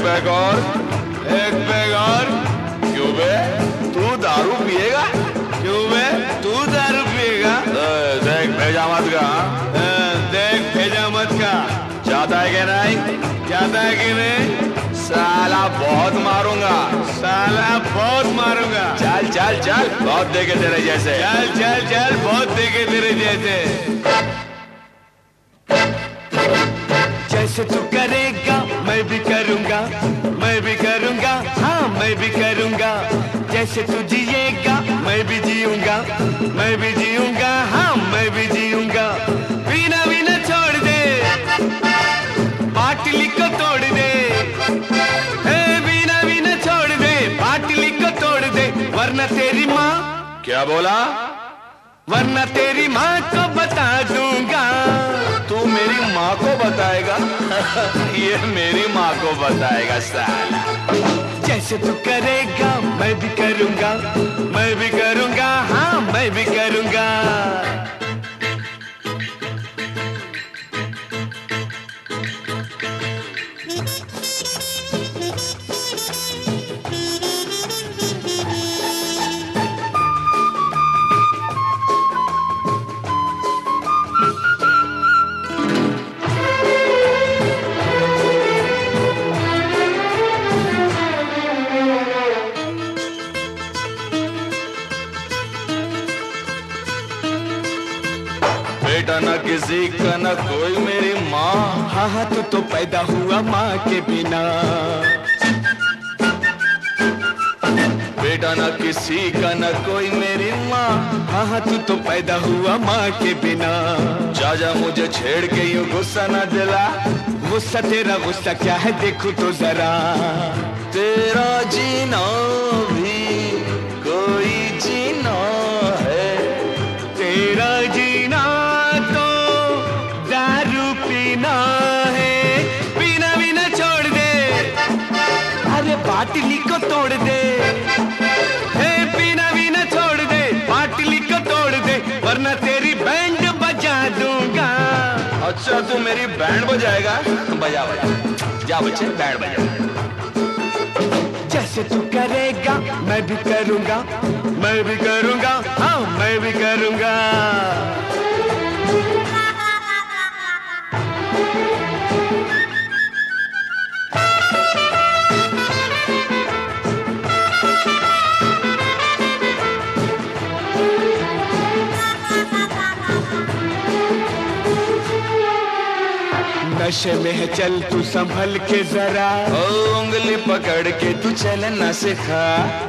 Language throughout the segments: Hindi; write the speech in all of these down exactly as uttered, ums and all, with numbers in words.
पैक और, एक पैक और। क्यों बे, तू दारू पिएगा? क्यों बे, तू दारू पिएगा? देख भेजामत का, देख भेजामत का। चाहता है कि नहीं? चाहता है कि नहीं? साला बहुत मारूंगा, साला बहुत मारूंगा। चल चल चल, बहुत देखे तेरे जैसे। चल चल चल, बहुत देखे तेरे जैसे। जैसे तू करेगा मैं भी करूंगा, मैं भी करूंगा, हाँ मैं भी करूंगा। जैसे तू जिएगा मैं भी जीऊंगा, मैं भी जीऊंगा, हाँ मैं भी जीऊंगा। बिना बिना छोड़ दे, बाटली को तोड़ दे, बिना बिना छोड़ दे, बाटली को तोड़ दे, वरना तेरी माँ। क्या बोला? वरना तेरी माँ को बता दूंगा। तू मेरी माँ को बताएगा? ये मेरी माँ को बताएगा साला। जैसे तू करेगा मैं भी करूंगा, मैं भी करूंगा, हाँ मैं भी करूंगा। बेटा न किसी का न कोई मेरी माँ। हाँ हाँ तू तो पैदा हुआ माँ के बिना। बेटा न किसी का न कोई मेरी माँ। हाँ हाँ तू तो पैदा हुआ माँ के बिना। जा जा मुझे छेड़ के यूं गुस्सा न दिला। गुस्सा तेरा गुस्सा क्या है देखो तो जरा। तेरा जीना भी कोई जीना है। तेरा जीना तो दारू पीना है। पीना बिना छोड़ दे, अरे बाटली को तोड़ दे। हे पीना बिना छोड़ दे, बाटली को तोड़ दे, वरना तेरी बैंड बजा दूंगा। अच्छा तू मेरी बैंड बजाएगा? बजा बजा, जा बच्चे बैंड बजा। जैसे तू करेगा मैं भी करूंगा, मैं भी करूंगा, हाँ मैं भी करूंगा। नशे में है चल तू संभल के जरा। ओ उंगली पकड़ के तू चलना सिखा।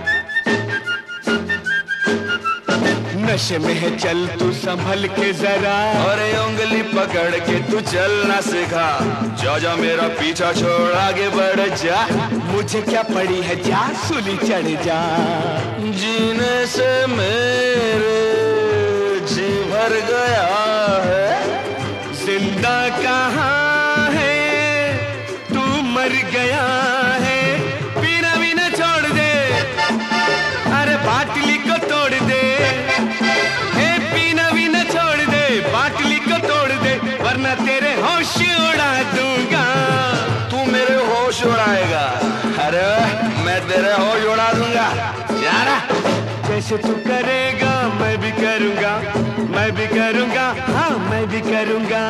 नशे में है चल तू संभल के जरा। अरे उंगली पकड़ के तू चलना सिखा। जा जा मेरा पीछा छोड़ आगे बढ़ जा। मुझे क्या पड़ी है जा सूली चढ़ जा। जीने से मेरे जी भर गया है। जिंदा कहाँ है तू मर गया है। पीना बिना छोड़ दे, अरे बाटली को तोड़ दे। हे पीना बिना छोड़ दे, बाटली को तोड़ दे, वरना तेरे होश उड़ा दूंगा। तू मेरे होश उड़ाएगा? अरे मैं तेरे होश उड़ा दूंगा। जा रहा। जैसे तू करेगा मैं भी करूंगा, मैं भी करूंगा, हाँ मैं भी करूंगा।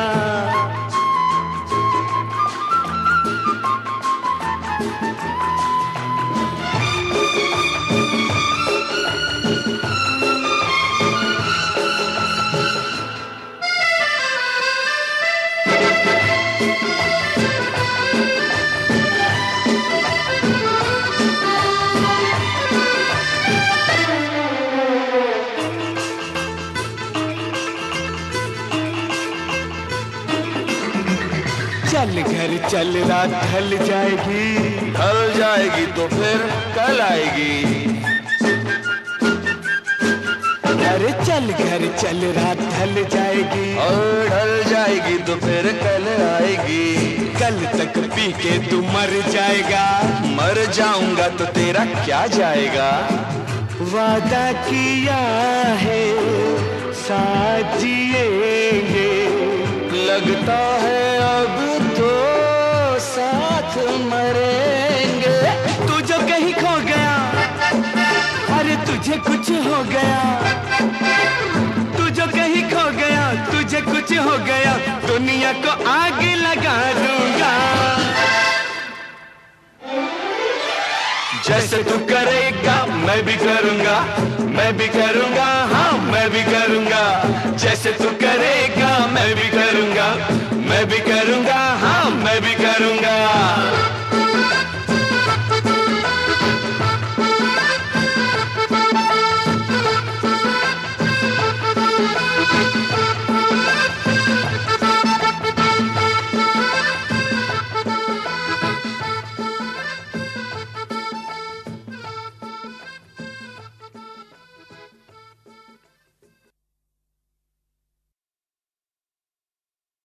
चल घर चल रात ढल जाएगी। ढल जाएगी तो फिर कल आएगी। अरे चल घर चल रात ढल जाएगी। और ढल जाएगी तो फिर कल आएगी। कल तक पी के तू मर जाएगा। मर जाऊंगा तो तेरा क्या जाएगा? वादा किया है साथ जिएंगे। लगता है अब तो साथ मरेंगे। तुझे कुछ हो गया, तू जो कहीं खो गया, तुझे कुछ हो गया, दुनिया को आग लगा दूंगा। जैसे तू करेगा मैं भी करूंगा, मैं भी करूंगा, हाँ मैं भी करूंगा। जैसे तू करेगा मैं भी करूंगा, मैं भी करूंगा, हाँ मैं भी करूंगा।